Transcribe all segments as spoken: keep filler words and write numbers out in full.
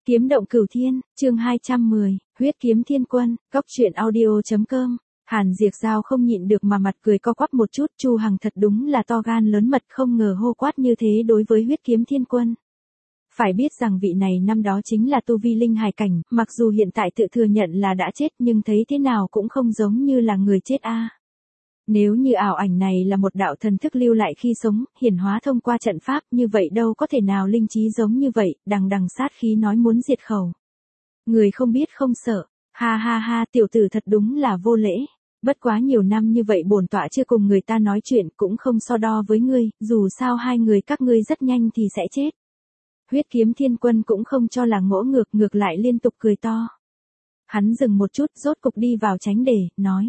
Kiếm động cửu thiên, chương hai trăm mười, huyết kiếm thiên quân, cóc truyện audio.com. Hàn Diệp Giao không nhịn được mà mặt cười co quắp một chút, Chu Hằng thật đúng là to gan lớn mật, không ngờ hô quát như thế đối với huyết kiếm thiên quân. Phải biết rằng vị này năm đó chính là tu vi linh hải cảnh, mặc dù hiện tại tự thừa nhận là đã chết nhưng thấy thế nào cũng không giống như là người chết a. Nếu như ảo ảnh này là một đạo thần thức lưu lại khi sống, hiển hóa thông qua trận pháp, như vậy đâu có thể nào linh trí giống như vậy, đằng đằng sát khí nói muốn diệt khẩu. Người không biết không sợ, ha ha ha, tiểu tử thật đúng là vô lễ. Bất quá nhiều năm như vậy bổn tọa chưa cùng người ta nói chuyện, cũng không so đo với ngươi, dù sao hai người các ngươi rất nhanh thì sẽ chết. Huyết kiếm thiên quân cũng không cho là ngỗ ngược, ngược lại liên tục cười to. Hắn dừng một chút, rốt cục đi vào tránh đề, nói.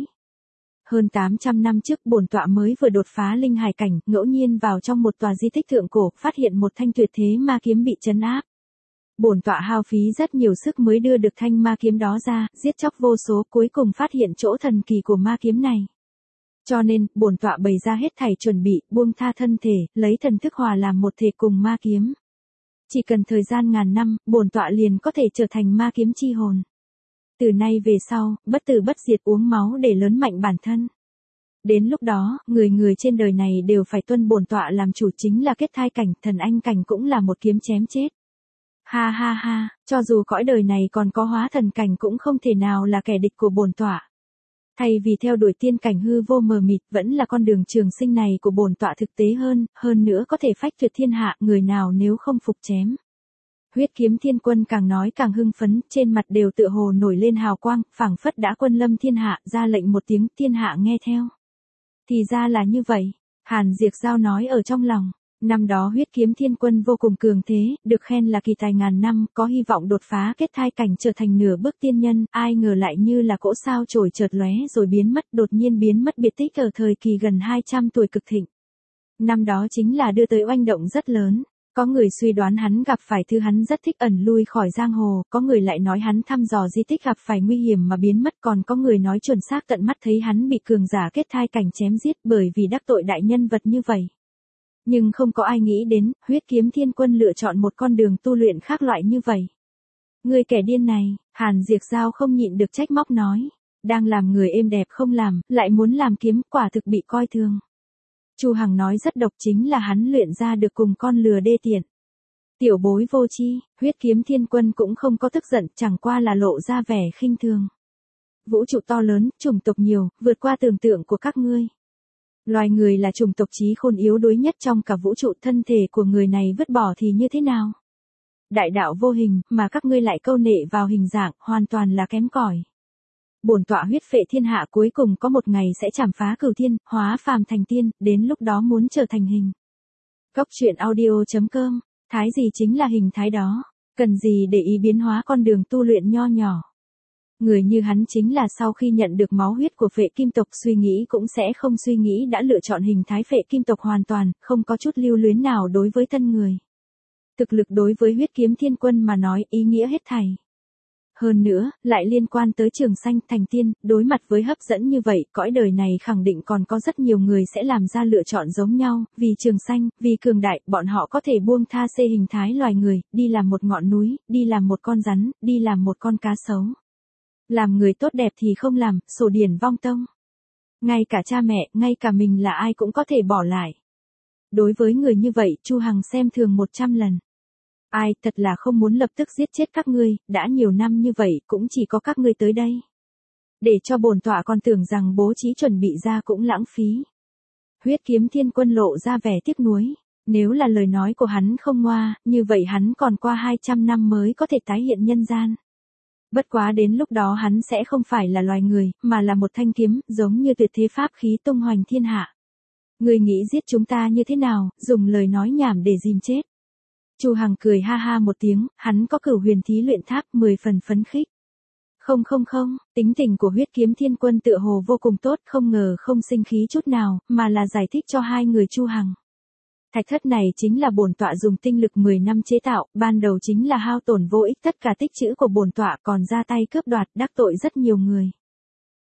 Hơn tám trăm năm trước bổn tọa mới vừa đột phá linh hải cảnh, ngẫu nhiên vào trong một tòa di tích thượng cổ, phát hiện một thanh tuyệt thế ma kiếm bị trấn áp. Bổn tọa hao phí rất nhiều sức mới đưa được thanh ma kiếm đó ra, giết chóc vô số, cuối cùng phát hiện chỗ thần kỳ của ma kiếm này. Cho nên, bổn tọa bày ra hết thảy chuẩn bị, buông tha thân thể, lấy thần thức hòa làm một thể cùng ma kiếm. Chỉ cần thời gian ngàn năm, bổn tọa liền có thể trở thành ma kiếm chi hồn. Từ nay về sau, bất tử bất diệt, uống máu để lớn mạnh bản thân. Đến lúc đó, người người trên đời này đều phải tuân bổn tọa làm chủ, chính là kết thai cảnh, thần anh cảnh cũng là một kiếm chém chết. Ha ha ha, cho dù cõi đời này còn có hóa thần cảnh cũng không thể nào là kẻ địch của bổn tọa. Thay vì theo đuổi tiên cảnh hư vô mờ mịt, vẫn là con đường trường sinh này của bổn tọa thực tế hơn, hơn nữa có thể phách tuyệt thiên hạ, người nào nếu không phục chém. Huyết kiếm thiên quân càng nói càng hưng phấn, trên mặt đều tựa hồ nổi lên hào quang, phảng phất đã quân lâm thiên hạ, ra lệnh một tiếng, thiên hạ nghe theo. Thì ra là như vậy, Hàn Diệp Giao nói ở trong lòng. Năm đó huyết kiếm thiên quân vô cùng cường thế, được khen là kỳ tài ngàn năm, có hy vọng đột phá kết thai cảnh trở thành nửa bước tiên nhân, ai ngờ lại như là cỗ sao chổi chợt lóe rồi biến mất, đột nhiên biến mất biệt tích ở thời kỳ gần hai trăm tuổi cực thịnh. Năm đó chính là đưa tới oanh động rất lớn. Có người suy đoán hắn gặp phải thứ hắn rất thích, ẩn lui khỏi giang hồ, có người lại nói hắn thăm dò di tích gặp phải nguy hiểm mà biến mất, còn có người nói chuẩn xác tận mắt thấy hắn bị cường giả kết thai cảnh chém giết bởi vì đắc tội đại nhân vật như vậy. Nhưng không có ai nghĩ đến, huyết kiếm thiên quân lựa chọn một con đường tu luyện khác loại như vậy. Người kẻ điên này, Hàn Diệp Giao không nhịn được trách móc nói, đang làm người êm đẹp không làm, lại muốn làm kiếm, quả thực bị coi thường. Chu Hằng nói rất độc, chính là hắn luyện ra được cùng con lừa đê tiện. Tiểu bối vô chi, huyết kiếm thiên quân cũng không có tức giận, chẳng qua là lộ ra vẻ khinh thường. Vũ trụ to lớn, chủng tộc nhiều, vượt qua tưởng tượng của các ngươi. Loài người là chủng tộc trí khôn yếu đuối nhất trong cả vũ trụ, thân thể của người này vứt bỏ thì như thế nào? Đại đạo vô hình, mà các ngươi lại câu nệ vào hình dạng, hoàn toàn là kém cỏi. Bổn tọa huyết phệ thiên hạ cuối cùng có một ngày sẽ chảm phá cửu thiên, hóa phàm thành tiên, đến lúc đó muốn trở thành hình. Cóc truyện audio.com, thái gì chính là hình thái đó, cần gì để ý biến hóa con đường tu luyện nho nhỏ. Người như hắn chính là sau khi nhận được máu huyết của phệ kim tộc, suy nghĩ cũng sẽ không suy nghĩ đã lựa chọn hình thái phệ kim tộc hoàn toàn, không có chút lưu luyến nào đối với thân người. Thực lực đối với huyết kiếm thiên quân mà nói ý nghĩa hết thảy. Hơn nữa, lại liên quan tới trường sanh thành tiên, đối mặt với hấp dẫn như vậy, cõi đời này khẳng định còn có rất nhiều người sẽ làm ra lựa chọn giống nhau, vì trường sanh, vì cường đại, bọn họ có thể buông tha xê hình thái loài người, đi làm một ngọn núi, đi làm một con rắn, đi làm một con cá sấu. Làm người tốt đẹp thì không làm, sổ điển vong tông. Ngay cả cha mẹ, ngay cả mình là ai cũng có thể bỏ lại. Đối với người như vậy, Chu Hằng xem thường một trăm lần. Ai, thật là không muốn lập tức giết chết các ngươi, đã nhiều năm như vậy, cũng chỉ có các ngươi tới đây. Để cho bổn tọa còn tưởng rằng bố trí chuẩn bị ra cũng lãng phí. Huyết kiếm thiên quân lộ ra vẻ tiếc nuối. Nếu là lời nói của hắn không ngoa, như vậy hắn còn qua hai trăm năm mới có thể tái hiện nhân gian. Bất quá đến lúc đó hắn sẽ không phải là loài người, mà là một thanh kiếm, giống như tuyệt thế pháp khí tung hoành thiên hạ. Người nghĩ giết chúng ta như thế nào, dùng lời nói nhảm để dìm chết. Chu Hằng cười ha ha một tiếng, hắn có cửu huyền thí luyện tháp, mười phần phấn khích. Không không không, tính tình của huyết kiếm thiên quân tựa hồ vô cùng tốt, không ngờ không sinh khí chút nào, mà là giải thích cho hai người Chu Hằng. Thạch thất này chính là bổn tọa dùng tinh lực mười năm chế tạo, ban đầu chính là hao tổn vô ích, tất cả tích trữ của bổn tọa còn ra tay cướp đoạt, đắc tội rất nhiều người.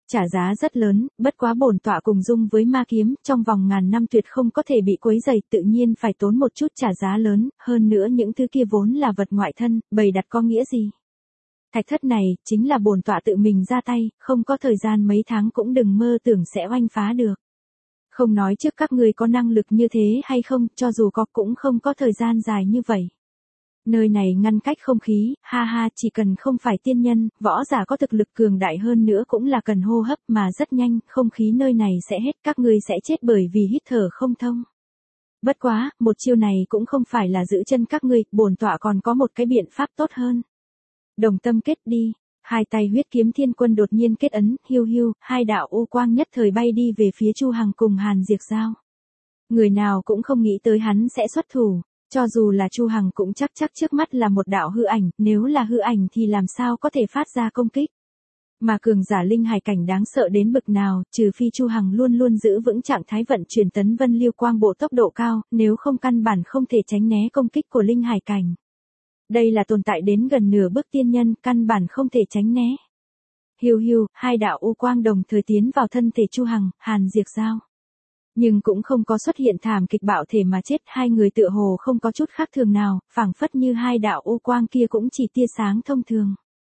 Trả giá rất lớn, bất quá bổn tọa cùng dung với ma kiếm, trong vòng ngàn năm tuyệt không có thể bị quấy rầy, tự nhiên phải tốn một chút trả giá lớn, hơn nữa những thứ kia vốn là vật ngoại thân, bày đặt có nghĩa gì. Thạch thất này, chính là bổn tọa tự mình ra tay, không có thời gian mấy tháng cũng đừng mơ tưởng sẽ oanh phá được. Không nói trước các ngươi có năng lực như thế hay không, cho dù có cũng không có thời gian dài như vậy. Nơi này ngăn cách không khí, ha ha, chỉ cần không phải tiên nhân, võ giả có thực lực cường đại hơn nữa cũng là cần hô hấp mà rất nhanh, không khí nơi này sẽ hết, các ngươi sẽ chết bởi vì hít thở không thông. Bất quá, một chiêu này cũng không phải là giữ chân các ngươi, bổn tọa còn có một cái biện pháp tốt hơn. Đồng tâm kết đi, hai tay huyết kiếm thiên quân đột nhiên kết ấn, hiu hiu, hai đạo u quang nhất thời bay đi về phía Chu Hằng cùng Hàn Diệp Giao. Người nào cũng không nghĩ tới hắn sẽ xuất thủ. Cho dù là Chu Hằng cũng chắc chắc trước mắt là một đạo hư ảnh, nếu là hư ảnh thì làm sao có thể phát ra công kích. Mà cường giả linh hải cảnh đáng sợ đến bực nào, trừ phi Chu Hằng luôn luôn giữ vững trạng thái vận chuyển tấn vân lưu quang bộ tốc độ cao, nếu không căn bản không thể tránh né công kích của linh hải cảnh. Đây là tồn tại đến gần nửa bước tiên nhân, căn bản không thể tránh né. Hiu hiu, hai đạo u quang đồng thời tiến vào thân thể Chu Hằng, Hàn Diệp Giao. Nhưng cũng không có xuất hiện thảm kịch bạo thể mà chết, hai người tựa hồ không có chút khác thường nào, phảng phất như hai đạo ô quang kia cũng chỉ tia sáng thông thường.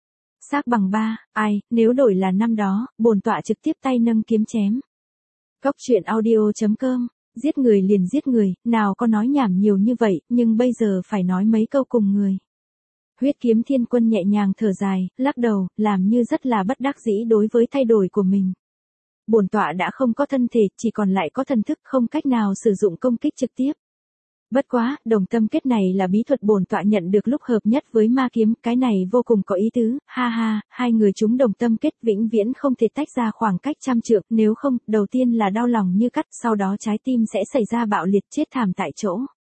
Xác bằng ba, ai, nếu đổi là năm đó, bổn tọa trực tiếp tay nâng kiếm chém. Cốc truyện audio chấm com, giết người liền giết người, nào có nói nhảm nhiều như vậy, nhưng bây giờ phải nói mấy câu cùng người. Huyết kiếm thiên quân nhẹ nhàng thở dài, lắc đầu, làm như rất là bất đắc dĩ đối với thay đổi của mình. Bổn tọa đã không có thân thể, chỉ còn lại có thần thức, không cách nào sử dụng công kích trực tiếp. Bất quá, đồng tâm kết này là bí thuật bổn tọa nhận được lúc hợp nhất với ma kiếm, cái này vô cùng có ý tứ, ha ha, hai người chúng đồng tâm kết vĩnh viễn không thể tách ra khoảng cách trăm trượng, nếu không, đầu tiên là đau lòng như cắt, sau đó trái tim sẽ xảy ra bạo liệt chết thảm tại chỗ.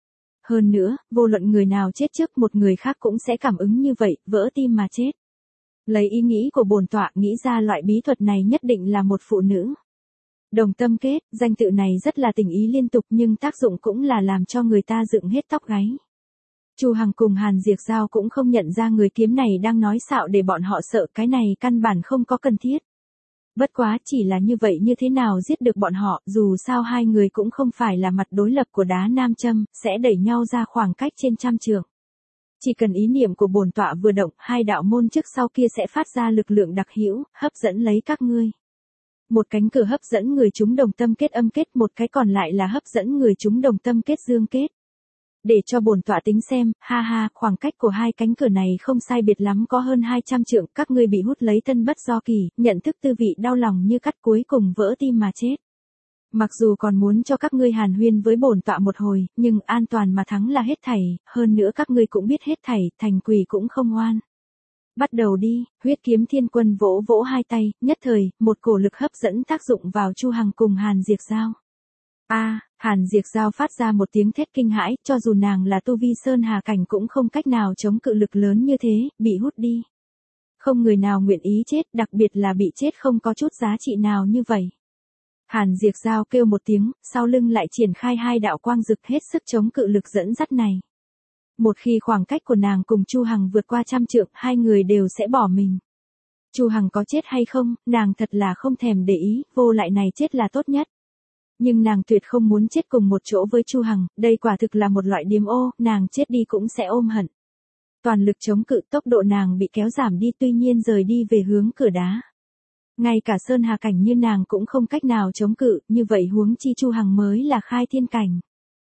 Hơn nữa, vô luận người nào chết trước một người khác cũng sẽ cảm ứng như vậy, vỡ tim mà chết. Lấy ý nghĩ của bổn tọa nghĩ ra loại bí thuật này nhất định là một phụ nữ. Đồng tâm kết, danh tự này rất là tình ý liên tục nhưng tác dụng cũng là làm cho người ta dựng hết tóc gáy. Chu Hằng cùng Hàn Diệp Giao cũng không nhận ra người kiếm này đang nói xạo để bọn họ sợ, cái này căn bản không có cần thiết. Bất quá chỉ là như vậy như thế nào giết được bọn họ, dù sao hai người cũng không phải là mặt đối lập của đá nam châm, sẽ đẩy nhau ra khoảng cách trên trăm trượng. Chỉ cần ý niệm của bổn tọa vừa động, hai đạo môn trước sau kia sẽ phát ra lực lượng đặc hữu, hấp dẫn lấy các ngươi. Một cánh cửa hấp dẫn người chúng đồng tâm kết âm kết, một cái còn lại là hấp dẫn người chúng đồng tâm kết dương kết. Để cho bổn tọa tính xem, ha ha, khoảng cách của hai cánh cửa này không sai biệt lắm có hơn hai trăm trượng, các ngươi bị hút lấy thân bất do kỳ, nhận thức tư vị đau lòng như cắt cuối cùng vỡ tim mà chết. Mặc dù còn muốn cho các ngươi hàn huyên với bổn tọa một hồi, nhưng an toàn mà thắng là hết thảy, hơn nữa các ngươi cũng biết hết thảy, thành quỷ cũng không ngoan. Bắt đầu đi, huyết kiếm thiên quân vỗ vỗ hai tay, nhất thời, một cổ lực hấp dẫn tác dụng vào Chu Hằng cùng Hàn Diệp Giao. A, à, Hàn Diệp Giao phát ra một tiếng thét kinh hãi, cho dù nàng là tu vi sơn hà cảnh cũng không cách nào chống cự lực lớn như thế, bị hút đi. Không người nào nguyện ý chết, đặc biệt là bị chết không có chút giá trị nào như vậy. Hàn Diệp Giao kêu một tiếng, sau lưng lại triển khai hai đạo quang rực hết sức chống cự lực dẫn dắt này. Một khi khoảng cách của nàng cùng Chu Hằng vượt qua trăm trượng, hai người đều sẽ bỏ mình. Chu Hằng có chết hay không, nàng thật là không thèm để ý, vô lại này chết là tốt nhất. Nhưng nàng tuyệt không muốn chết cùng một chỗ với Chu Hằng, đây quả thực là một loại điếm ô, nàng chết đi cũng sẽ ôm hận. Toàn lực chống cự, tốc độ nàng bị kéo giảm đi, tuy nhiên rời đi về hướng cửa đá. Ngay cả sơn hà cảnh như nàng cũng không cách nào chống cự, như vậy huống chi Chu Hằng mới là khai thiên cảnh.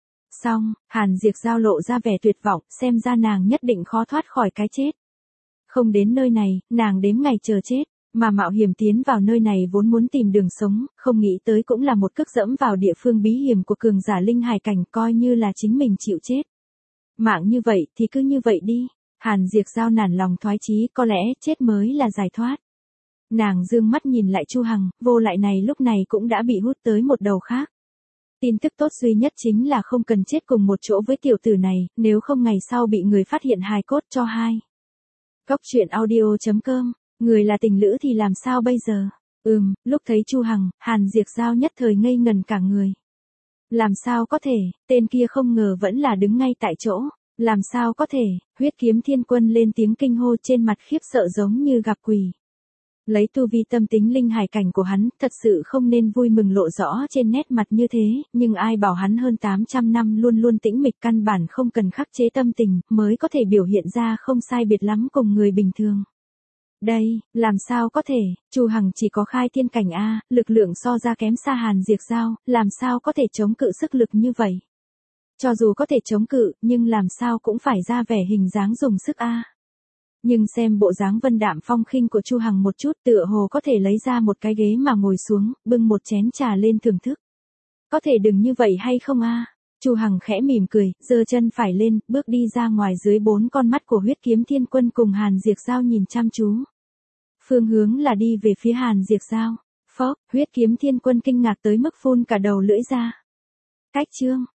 Xong, Hàn Diệp Giao lộ ra vẻ tuyệt vọng, xem ra nàng nhất định khó thoát khỏi cái chết. Không đến nơi này, nàng đếm ngày chờ chết, mà mạo hiểm tiến vào nơi này vốn muốn tìm đường sống, không nghĩ tới cũng là một cước dẫm vào địa phương bí hiểm của cường giả linh hải cảnh, coi như là chính mình chịu chết. Mạng như vậy thì cứ như vậy đi, Hàn Diệp Giao nản lòng thoái chí, có lẽ chết mới là giải thoát. Nàng dương mắt nhìn lại Chu Hằng, vô lại này lúc này cũng đã bị hút tới một đầu khác. Tin tức tốt duy nhất chính là không cần chết cùng một chỗ với tiểu tử này, nếu không ngày sau bị người phát hiện hài cốt cho hai. Cốc truyện audio chấm com, người là tình lữ thì làm sao bây giờ? Ừm, lúc thấy Chu Hằng, Hàn Diệp Giao nhất thời ngây ngần cả người. Làm sao có thể, tên kia không ngờ vẫn là đứng ngay tại chỗ. Làm sao có thể, huyết kiếm thiên quân lên tiếng kinh hô trên mặt khiếp sợ giống như gặp quỷ. Lấy tu vi tâm tính linh hải cảnh của hắn, thật sự không nên vui mừng lộ rõ trên nét mặt như thế, nhưng ai bảo hắn hơn tám trăm năm luôn luôn tĩnh mịch căn bản không cần khắc chế tâm tình, mới có thể biểu hiện ra không sai biệt lắm cùng người bình thường. Đây, làm sao có thể, Chu Hằng chỉ có khai thiên cảnh A, lực lượng so ra kém xa Hàn Diệp Giao, làm sao có thể chống cự sức lực như vậy. Cho dù có thể chống cự, nhưng làm sao cũng phải ra vẻ hình dáng dùng sức A. Nhưng xem bộ dáng vân đạm phong khinh của Chu Hằng một chút, tựa hồ có thể lấy ra một cái ghế mà ngồi xuống, bưng một chén trà lên thưởng thức. Có thể đừng như vậy hay không a? Chu Hằng khẽ mỉm cười, giơ chân phải lên, bước đi ra ngoài dưới bốn con mắt của Huyết Kiếm Thiên Quân cùng Hàn Diệp Giao nhìn chăm chú. Phương hướng là đi về phía Hàn Diệp Giao. Phốc, Huyết Kiếm Thiên Quân kinh ngạc tới mức phun cả đầu lưỡi ra. Cách chương